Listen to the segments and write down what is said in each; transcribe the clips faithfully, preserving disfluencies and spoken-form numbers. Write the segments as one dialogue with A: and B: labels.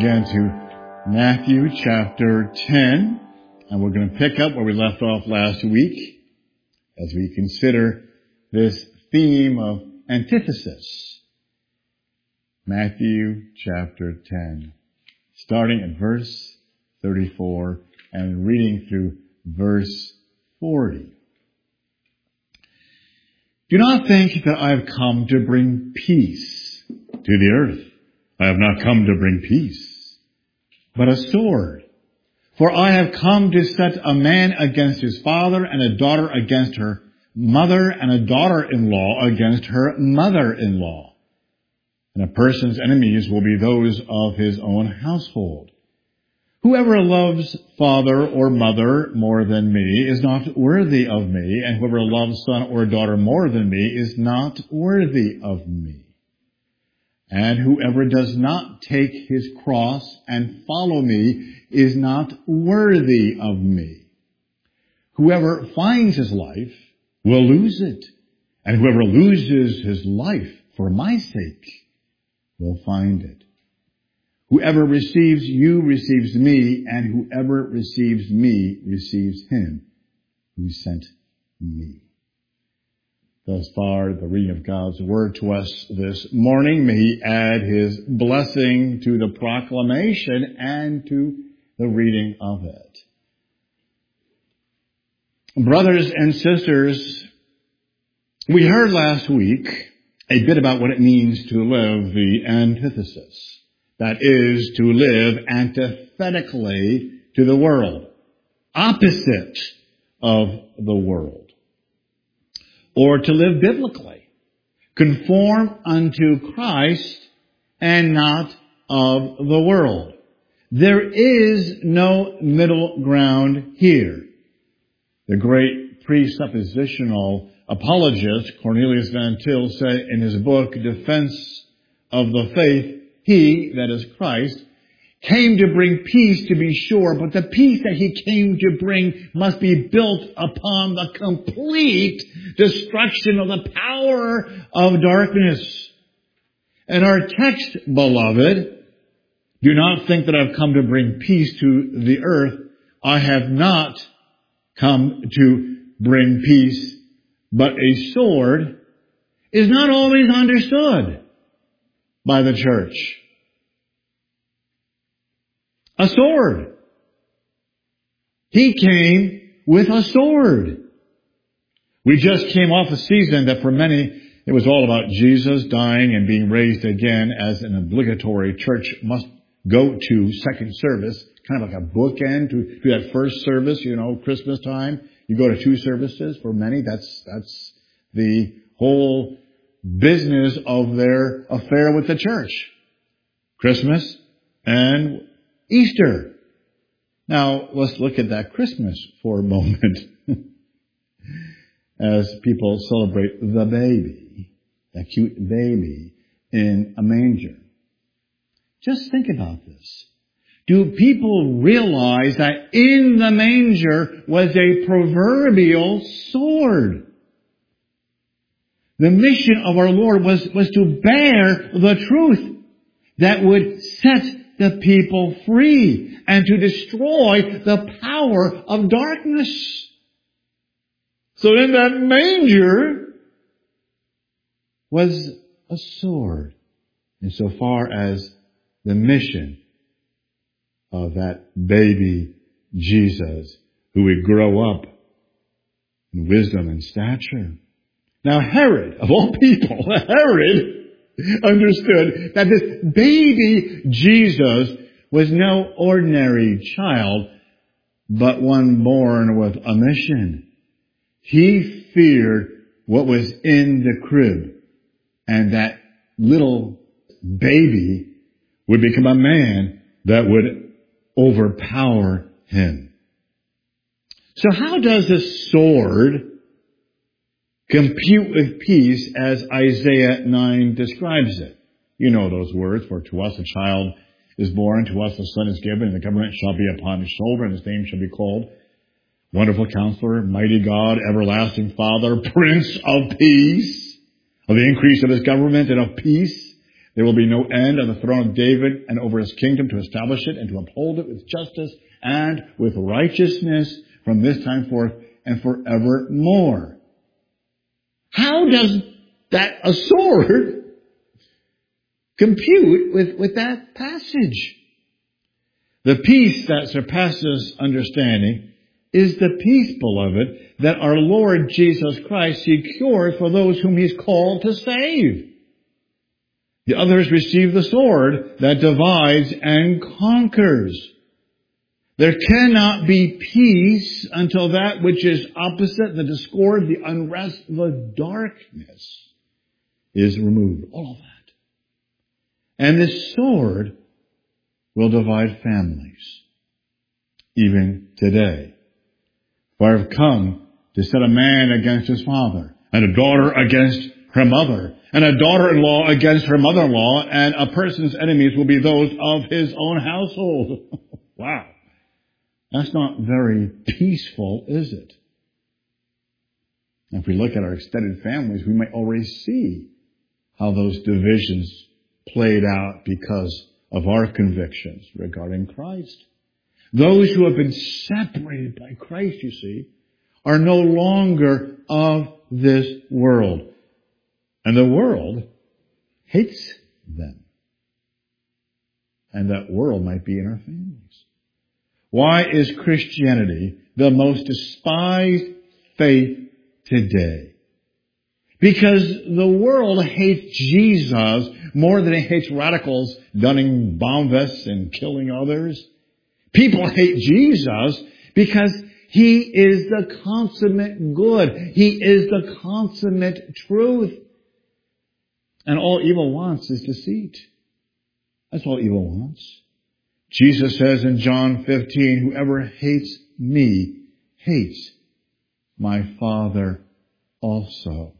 A: again to Matthew chapter ten, and we're going to pick up where we left off last week as we consider this theme of antithesis. Matthew chapter ten, starting at verse thirty-four and reading through verse forty. Do not think that I have come to bring peace to the earth. I have not come to bring peace, but a sword. For I have come to set a man against his father, and a daughter against her mother, and a daughter-in-law against her mother-in-law. And a person's enemies will be those of his own household. Whoever loves father or mother more than me is not worthy of me, and whoever loves son or daughter more than me is not worthy of me. And whoever does not take his cross and follow me is not worthy of me. Whoever finds his life will lose it, and whoever loses his life for my sake will find it. Whoever receives you receives me, and whoever receives me receives him who sent me. Thus far, the reading of God's Word to us this morning. May He add His blessing to the proclamation and to the reading of it. Brothers and sisters, we heard last week a bit about what it means to live the antithesis. That is, to live antithetically to the world, opposite of the world. Or to live biblically, conform unto Christ and not of the world. There is no middle ground here. The great presuppositional apologist Cornelius Van Til said in his book, Defense of the Faith, He, that is Christ, came to bring peace, to be sure, but the peace that he came to bring must be built upon the complete destruction of the power of darkness. And our text, beloved, do not think that I've come to bring peace to the earth. I have not come to bring peace, but a sword is not always understood by the church. A sword. He came with a sword. We just came off a season that for many, it was all about Jesus dying and being raised again as an obligatory church must go to second service, kind of like a bookend to, to that first service, you know, Christmas time. You go to two services for many. That's, that's the whole business of their affair with the church. Christmas and Easter. Now, let's look at that Christmas for a moment as people celebrate the baby, that cute baby in a manger. Just think about this. Do people realize that in the manger was a proverbial sword? The mission of our Lord was, was to bear the truth that would set the people free and to destroy the power of darkness. So in that manger was a sword insofar as the mission of that baby Jesus who would grow up in wisdom and stature. Now Herod, of all people, Herod understood that this baby Jesus was no ordinary child, but one born with a mission. He feared what was in the crib, and that little baby would become a man that would overpower him. So how does this sword compute with peace as Isaiah nine describes it? You know those words, for to us a child is born, to us a son is given, and the government shall be upon his shoulder, and his name shall be called Wonderful Counselor, Mighty God, Everlasting Father, Prince of Peace. Of the increase of his government and of peace, There will be no end on the throne of David and over his kingdom, to establish it and to uphold it with justice and with righteousness from this time forth and forevermore. How does that a sword compute with, with that passage? The peace that surpasses understanding is the peace, beloved, that our Lord Jesus Christ secures for those whom He's called to save. The others receive the sword that divides and conquers. There cannot be peace until that which is opposite, the discord, the unrest, the darkness is removed. All of that. And this sword will divide families, even today. For I have come to set a man against his father, and a daughter against her mother, and a daughter-in-law against her mother-in-law, and a person's enemies will be those of his own household. Wow. That's not very peaceful, is it? If we look at our extended families, we might already see how those divisions played out because of our convictions regarding Christ. Those who have been separated by Christ, you see, are no longer of this world. And the world hates them. And that world might be in our families. Why is Christianity the most despised faith today? Because the world hates Jesus more than it hates radicals donning bomb vests and killing others. People hate Jesus because He is the consummate good. He is the consummate truth. And all evil wants is deceit. That's all evil wants. Jesus says in John fifteen, whoever hates me hates my Father also.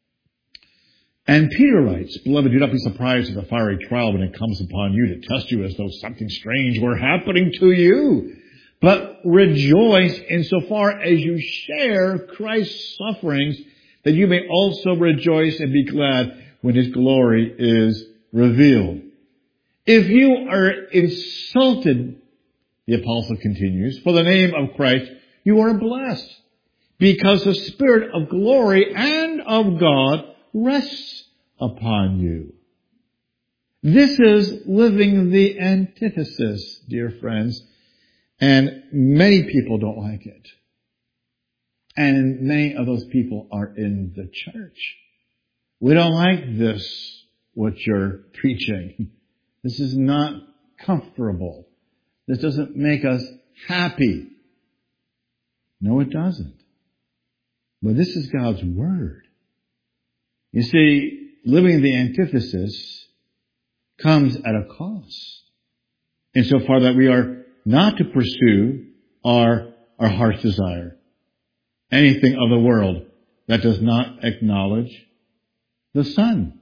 A: And Peter writes, beloved, do not be surprised at the fiery trial when it comes upon you to test you as though something strange were happening to you. But rejoice insofar as you share Christ's sufferings, that you may also rejoice and be glad when His glory is revealed. If you are insulted, the apostle continues, for the name of Christ, you are blessed, because the Spirit of glory and of God rests upon you. This is living the antithesis, dear friends, and many people don't like it. And many of those people are in the church. We don't like this, what you're preaching. This is not comfortable. This doesn't make us happy. No, it doesn't. But this is God's Word. You see, living the antithesis comes at a cost, insofar that we are not to pursue our, our heart's desire, anything of the world that does not acknowledge the Son.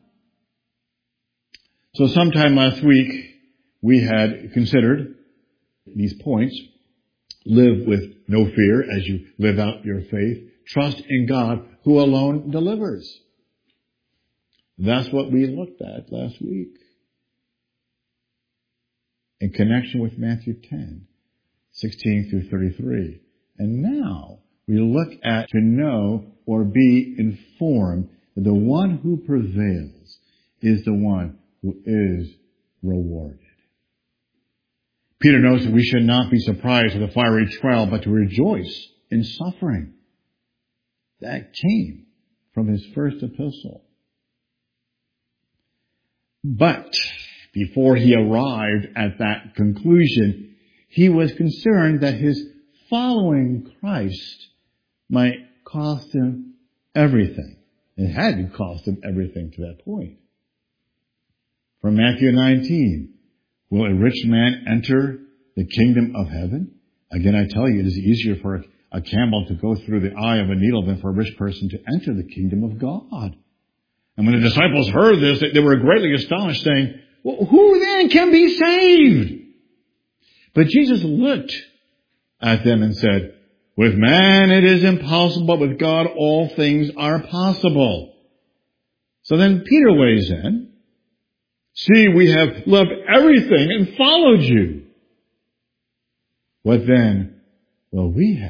A: So sometime last week, we had considered these points. Live with no fear as you live out your faith. Trust in God who alone delivers. That's what we looked at last week in connection with Matthew ten, sixteen through thirty-three. And now we look at to know or be informed that the one who prevails is the one who is rewarded. Peter knows that we should not be surprised at the fiery trial, but to rejoice in suffering. That came from his first epistle. But before he arrived at that conclusion, he was concerned that his following Christ might cost him everything. It had cost him everything to that point. From Matthew nineteen, will a rich man enter the kingdom of heaven? Again, I tell you, it is easier for a camel to go through the eye of a needle than for a rich person to enter the kingdom of God. And when the disciples heard this, they were greatly astonished, saying, well, who then can be saved? But Jesus looked at them and said, with man it is impossible, but with God all things are possible. So then Peter weighs in, See, we have left everything and followed you. What then will we have?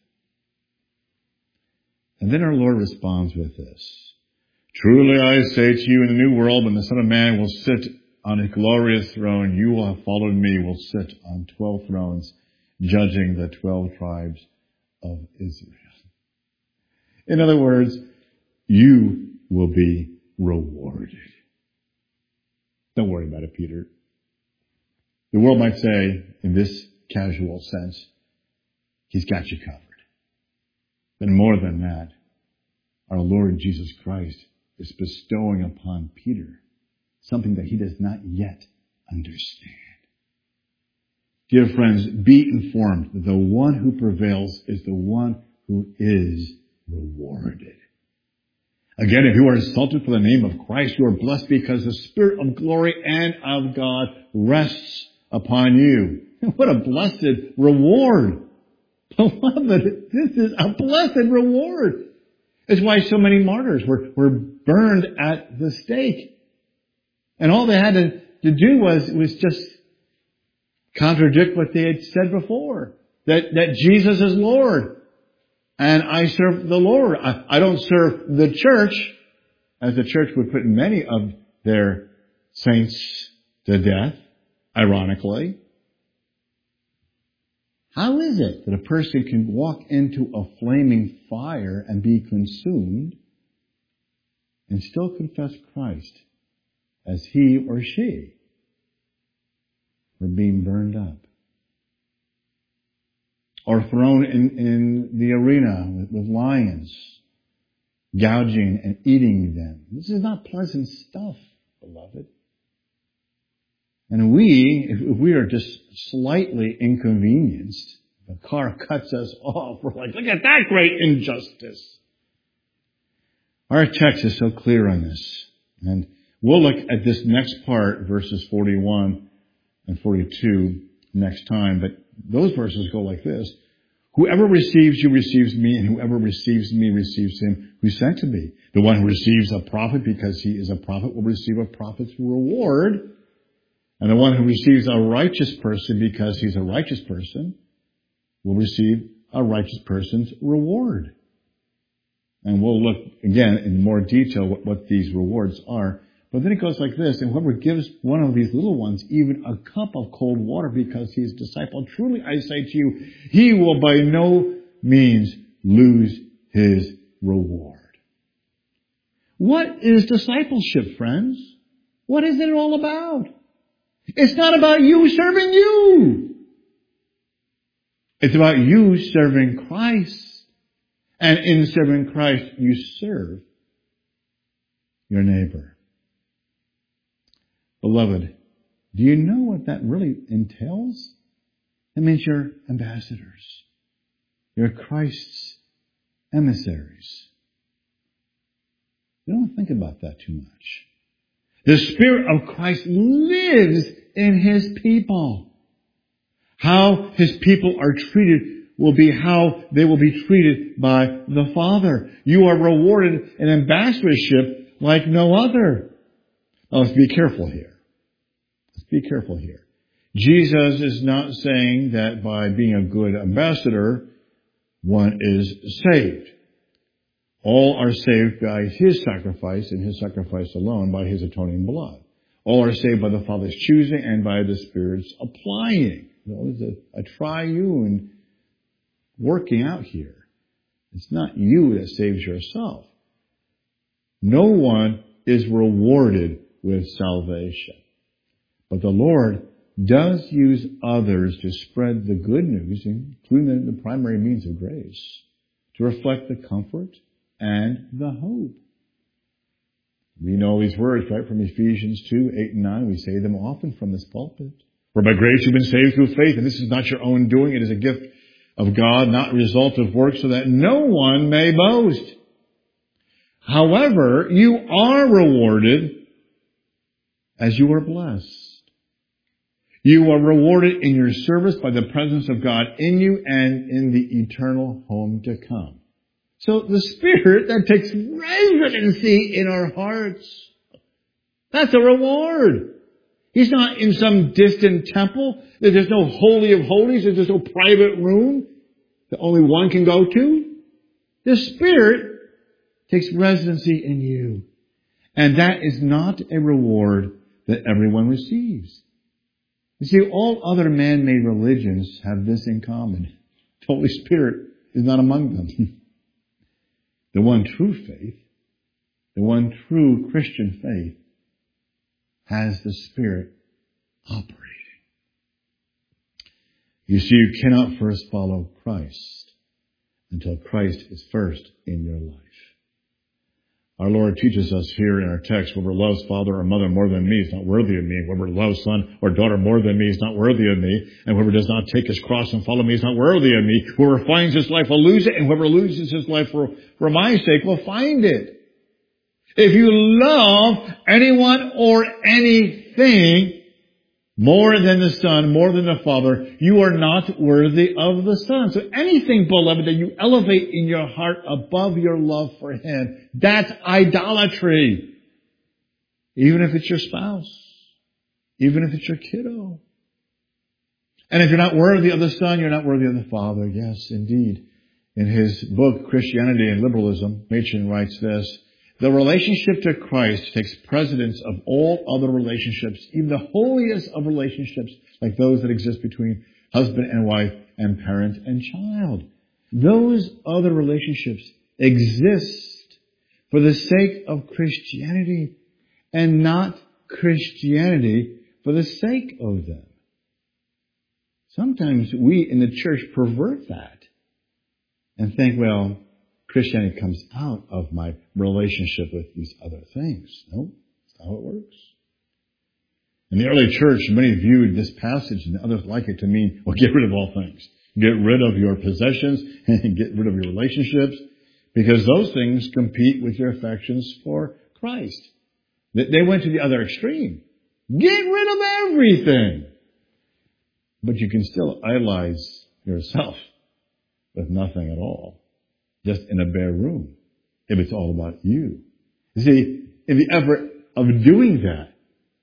A: And then our Lord responds with this. Truly I say to you, in the new world, when the Son of Man will sit on a glorious throne, you will have followed me, will sit on twelve thrones, judging the twelve tribes of Israel. In other words, you will be rewarded. Don't worry about it, Peter. The world might say, in this casual sense, he's got you covered. But more than that, our Lord Jesus Christ is bestowing upon Peter something that he does not yet understand. Dear friends, be informed that the one who prevails is the one who is rewarded. Again, if you are insulted for the name of Christ, you are blessed because the Spirit of glory and of God rests upon you. What a blessed reward. Beloved, this is a blessed reward. It's why so many martyrs were, were burned at the stake. And all they had to, to do was, was just contradict what they had said before. That, that Jesus is Lord. And I serve the Lord. I, I don't serve the church, as the church would put many of their saints to death, ironically. How is it that a person can walk into a flaming fire and be consumed and still confess Christ as he or she were being burned up? Or thrown in, in the arena with, with lions, gouging and eating them. This is not pleasant stuff, beloved. And we, if, if we are just slightly inconvenienced, the car cuts us off, we're like, look at that great injustice. Our text is so clear on this. And we'll look at this next part, verses forty-one and forty-two, next time. But those verses go like this. Whoever receives you receives me, and whoever receives me receives him who sent to me. The one who receives a prophet because he is a prophet will receive a prophet's reward. And the one who receives a righteous person because he's a righteous person will receive a righteous person's reward. And we'll look again in more detail what, what these rewards are. But then it goes like this, and whoever gives one of these little ones even a cup of cold water because he is a disciple, truly I say to you, he will by no means lose his reward. What is discipleship, friends? What is it all about? It's not about you serving you. It's about you serving Christ. And in serving Christ, you serve your neighbor. Beloved, do you know what that really entails? It means you're ambassadors. You're Christ's emissaries. You don't think about that too much. The Spirit of Christ lives in His people. How His people are treated will be how they will be treated by the Father. You are rewarded in ambassadorship like no other. Now let's be careful here. Let's be careful here. Jesus is not saying that by being a good ambassador, one is saved. All are saved by His sacrifice and His sacrifice alone, by His atoning blood. All are saved by the Father's choosing and by the Spirit's applying. There's a, a triune working out here. It's not you that saves yourself. No one is rewarded with salvation. But the Lord does use others to spread the good news, including the primary means of grace, to reflect the comfort and the hope. We know these words, right, from Ephesians two, eight and nine. We say them often from this pulpit. For by grace you've been saved through faith, and this is not your own doing. It is a gift of God, not a result of works, so that no one may boast. However, you are rewarded as you are blessed. You are rewarded in your service by the presence of God in you and in the eternal home to come. So the Spirit that takes residency in our hearts, That's a reward. He's not in some distant temple. There's no holy of holies. There's no private room that only one can go to. The Spirit takes residency in you. And that is not a reward that everyone receives. You see, all other man-made religions have this in common. The Holy Spirit is not among them. The one true faith, the one true Christian faith, has the Spirit operating. You see, you cannot first follow Christ until Christ is first in your life. Our Lord teaches us here in our text, whoever loves father or mother more than me is not worthy of me. Whoever loves son or daughter more than me is not worthy of me. And whoever does not take his cross and follow me is not worthy of me. Whoever finds his life will lose it, and whoever loses his life for, for my sake will find it. If you love anyone or anything more than the Son, more than the Father, you are not worthy of the Son. So anything, beloved, that you elevate in your heart above your love for Him, that's idolatry. Even if it's your spouse. Even if it's your kiddo. And if you're not worthy of the Son, you're not worthy of the Father. Yes, indeed. In his book, Christianity and Liberalism, Machen writes this: the relationship to Christ takes precedence of all other relationships, even the holiest of relationships, like those that exist between husband and wife and parent and child. Those other relationships exist for the sake of Christianity and not Christianity for the sake of them. Sometimes we in the church pervert that and think, well, Christianity comes out of my relationship with these other things. No, that's not how it works. In the early church, many viewed this passage and others like it to mean, well, get rid of all things. Get rid of your possessions and get rid of your relationships, because those things compete with your affections for Christ. They went to the other extreme. Get rid of everything. But you can still idolize yourself with nothing at all. Just in a bare room, if it's all about you. You see, in the effort of doing that,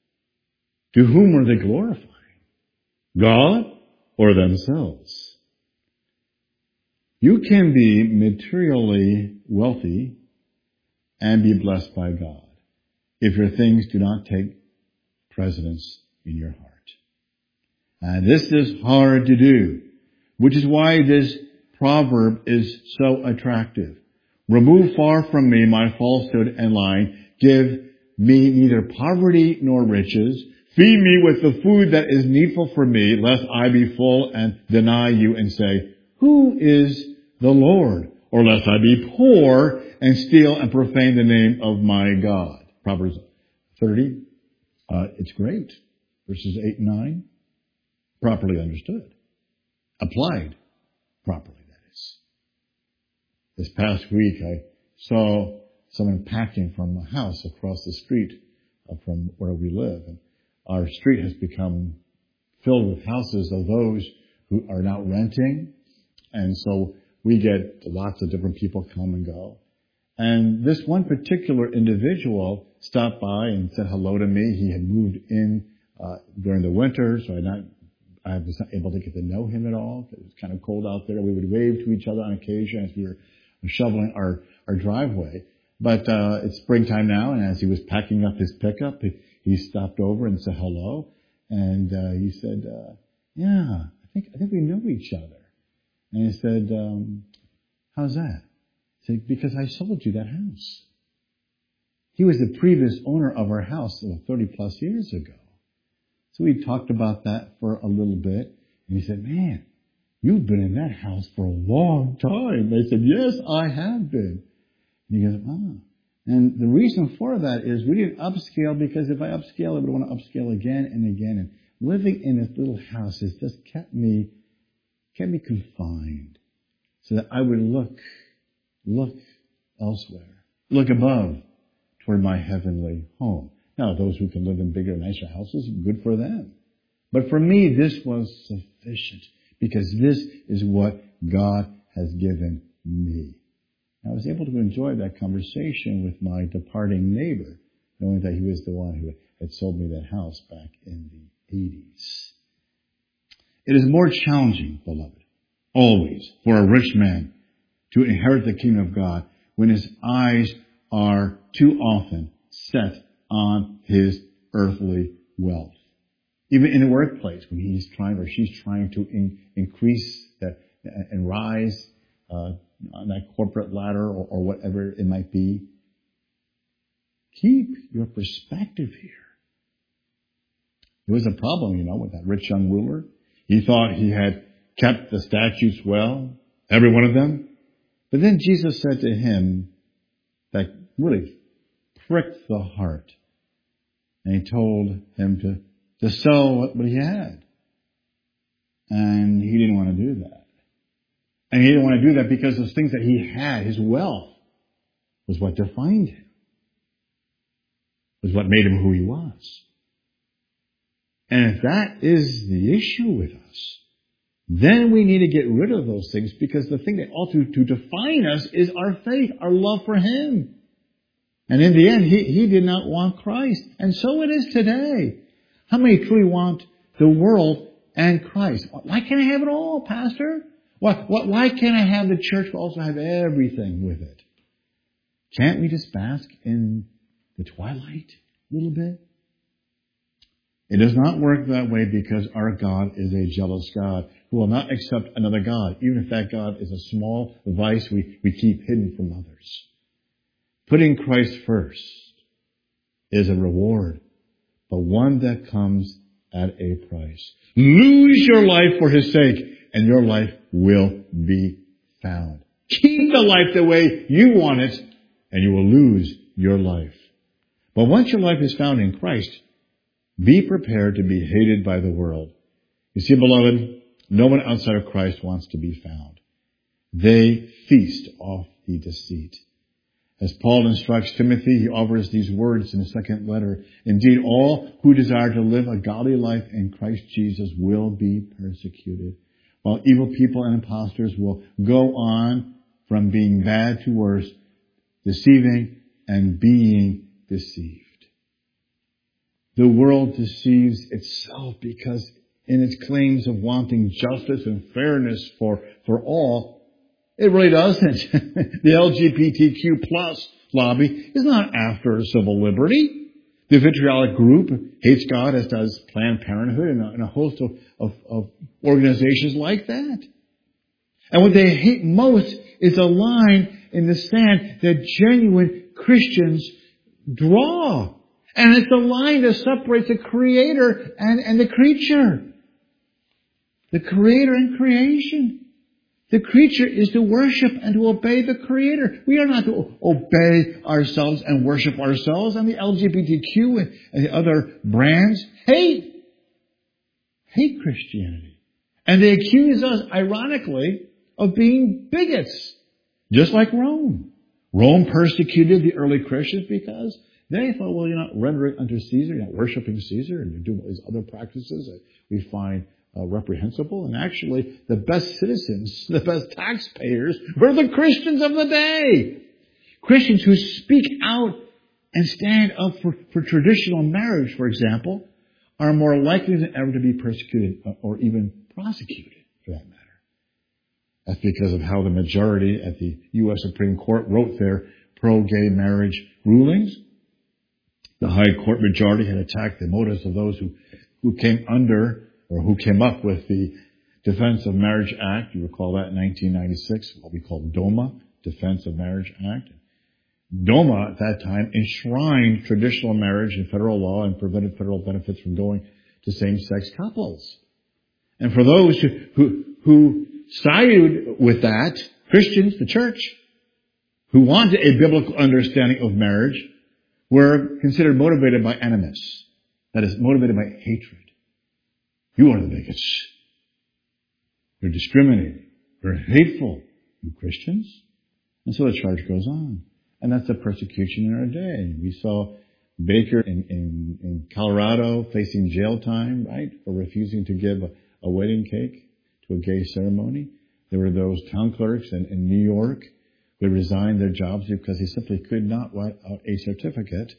A: to whom are they glorifying? God or themselves? You can be materially wealthy and be blessed by God if your things do not take precedence in your heart. And this is hard to do, which is why this proverb is so attractive. Remove far from me my falsehood and lying. Give me neither poverty nor riches. Feed me with the food that is needful for me, lest I be full and deny you and say, who is the Lord? Or lest I be poor and steal and profane the name of my God. Proverbs thirty. Uh, it's great. Verses eight and nine. Properly understood. Applied properly. This past week, I saw someone packing from a house across the street from where we live. And our street has become filled with houses of those who are now renting. And so we get lots of different people come and go. And this one particular individual stopped by and said hello to me. He had moved in uh, during the winter, so I, not, I was not able to get to know him at all. It was kind of cold out there. We would wave to each other on occasion as we were shoveling our, our driveway. But uh it's springtime now, and as he was packing up his pickup, he, he stopped over and said hello. And uh he said, uh yeah, I think I think we know each other. And he said, um, how's that? I said, because I sold you that house. He was the previous owner of our house thirty plus years ago. So we talked about that for a little bit, and he said, man, you've been in that house for a long time. I said, yes, I have been. And he goes, ah. And the reason for that is we didn't upscale, because if I upscale, I would want to upscale again and again. And living in this little house has just kept me, kept me confined, so that I would look, look elsewhere, look above toward my heavenly home. Now, those who can live in bigger, nicer houses, good for them. But for me, this was sufficient, because this is what God has given me. I was able to enjoy that conversation with my departing neighbor, knowing that he was the one who that sold me that house back in the eighties. It is more challenging, beloved, always, for a rich man to inherit the kingdom of God when his eyes are too often set on his earthly wealth. Even in the workplace, when he's trying or she's trying to in, increase that and rise uh, on that corporate ladder or, or whatever it might be, keep your perspective here. There was a problem, you know, with that rich young ruler. He thought he had kept the statutes well, every one of them. But then Jesus said to him that really pricked the heart. And he told him to, to sell what, what he had. And he didn't want to do that. And he didn't want to do that because those things that he had, his wealth, was what defined him. Was what made him who he was. And if that is the issue with us, then we need to get rid of those things, because the thing that ought to, to define us is our faith, our love for him. And in the end, he, he did not want Christ. And so it is today. How many truly want the world and Christ? Why can't I have it all, Pastor? Why, why, why can't I have the church but also have everything with it? Can't we just bask in the twilight a little bit? It does not work that way, because our God is a jealous God who will not accept another God, even if that God is a small vice we, we keep hidden from others. Putting Christ first is a reward, but one that comes at a price. Lose your life for his sake, and your life will be found. Keep the life the way you want it, and you will lose your life. But once your life is found in Christ, be prepared to be hated by the world. You see, beloved, no one outside of Christ wants to be found. They feast off the deceit. As Paul instructs Timothy, he offers these words in his second letter. Indeed, all who desire to live a godly life in Christ Jesus will be persecuted, while evil people and impostors will go on from being bad to worse, deceiving and being deceived. The world deceives itself because in its claims of wanting justice and fairness for, for all, it really doesn't. The L G B T Q plus lobby is not after civil liberty. The vitriolic group hates God, as does Planned Parenthood and a, and a host of, of, of organizations like that. And what they hate most is a line in the sand that genuine Christians draw. And it's the line that separates the Creator and, and the creature. The Creator and creation. The creature is to worship and to obey the Creator. We are not to obey ourselves and worship ourselves. And the L G B T Q and, and the other brands hate. Hate Christianity. And they accuse us, ironically, of being bigots. Just like Rome. Rome persecuted the early Christians because they thought, well, you're not rendering unto Caesar, you're not worshiping Caesar, and you're doing all these other practices that we find uh, reprehensible. And actually, the best citizens, the best taxpayers, were the Christians of the day. Christians who speak out and stand up for, for traditional marriage, for example, are more likely than ever to be persecuted or even prosecuted, for that matter. That's because of how the majority at the U S Supreme Court wrote their pro-gay marriage rulings. The High Court majority had attacked the motives of those who, who came under or who came up with the Defense of Marriage Act. You recall that in nineteen ninety-six, what we call DOMA, Defense of Marriage Act. DOMA at that time enshrined traditional marriage in federal law and prevented federal benefits from going to same-sex couples. And for those who, who, who sided with that, Christians, the church, who wanted a biblical understanding of marriage, were considered motivated by animus. That is, motivated by hatred. You are the bigots. You're discriminating. You're hateful, you Christians. And so the charge goes on. And that's the persecution in our day. We saw Baker in, in, in Colorado facing jail time, right, for refusing to give a, a wedding cake to a gay ceremony. There were those town clerks in, in New York who resigned their jobs because they simply could not write out a certificate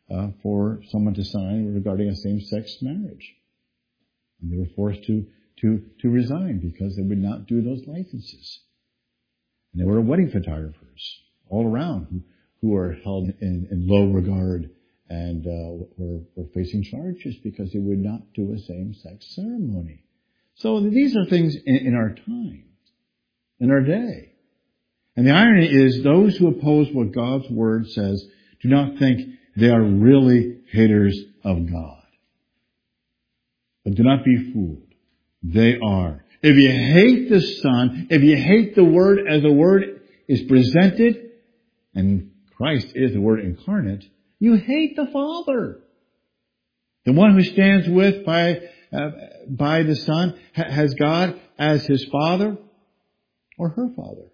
A: uh, for someone to sign regarding a same-sex marriage. And they were forced to, to, to resign because they would not do those licenses. And there were wedding photographers all around who, who were held in, in low regard and uh, were, were facing charges because they would not do a same-sex ceremony. So these are things in, in our time, in our day. And the irony is those who oppose what God's Word says do not think they are really haters of God. But do not be fooled. They are. If you hate the Son, if you hate the Word as the Word is presented, and Christ is the Word incarnate, you hate the Father. The one who stands with by, uh, by the Son ha- has God as his Father or her Father.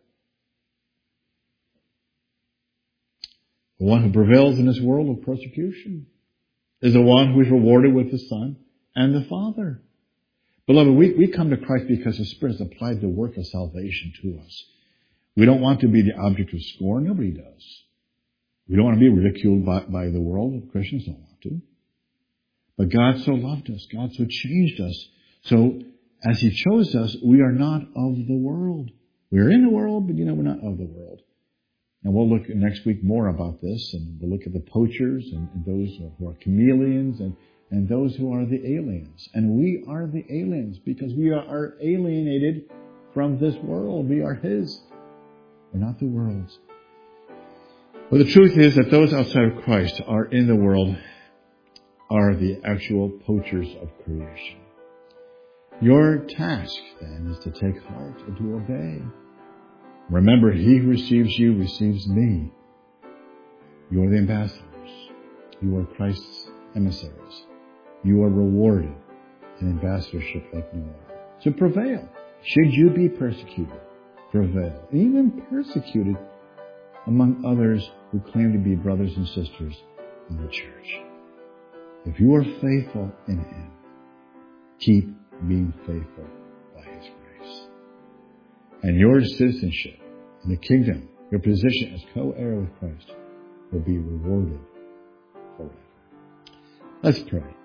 A: The one who prevails in this world of persecution is the one who is rewarded with the Son and the Father. Beloved, we, we come to Christ because the Spirit has applied the work of salvation to us. We don't want to be the object of scorn. Nobody does. We don't want to be ridiculed by, by the world. Christians don't want to. But God so loved us. God so changed us. So as He chose us, we are not of the world. We are in the world, but you know, we're not of the world. And we'll look next week more about this, and we'll look at the poachers and, and those who are chameleons and, and those who are the aliens. And we are the aliens because we are alienated from this world. We are His. We're not the world's. But the truth is that those outside of Christ are in the world, are the actual poachers of creation. Your task, then, is to take heart and to obey. Remember, he who receives you receives me. You are the ambassadors. You are Christ's emissaries. You are rewarded in ambassadorship like no other. So prevail. Should you be persecuted, prevail. And even persecuted among others who claim to be brothers and sisters in the church. If you are faithful in Him, keep being faithful by His grace. And your citizenship in the kingdom, your position as co-heir with Christ, will be rewarded forever. Let's pray.